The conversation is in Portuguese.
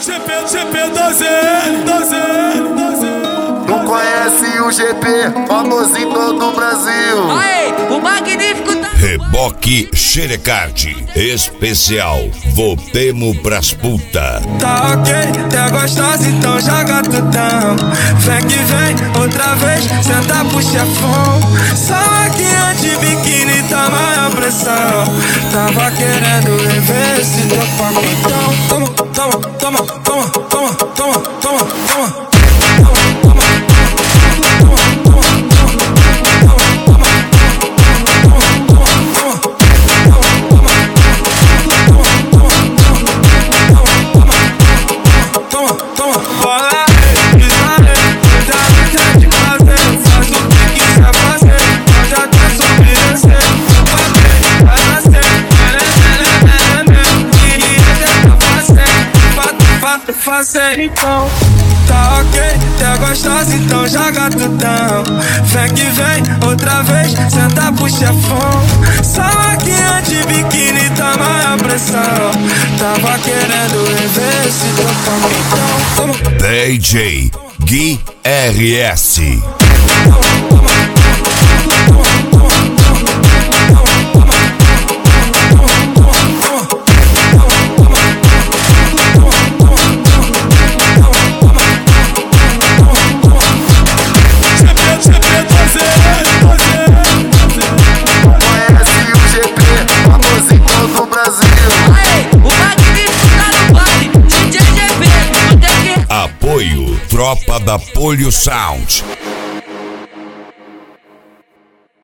Não conhece o GP, famoso em todo o Brasil. Aê, o magnífico tá... Reboque Xerecard especial, voltemos pras puta. Tá ok, tá gostosa, então joga tudão. Vem que vem, outra vez, senta pro chefão. Só que antes biquíni tá maior pressão. Tava querendo rever esse teu pacotão. Toma, toma, toma, toma, toma, toma, toma, toma. Fazer então, tá ok, tá gostosa, então joga tudão. Vem que vem, outra vez, senta pro chefão. Só que antes biquíni tá maior pressão. Tava querendo rever esse teu pacotão. DJ Gui RS. Apoio Tropa da Polio Sound.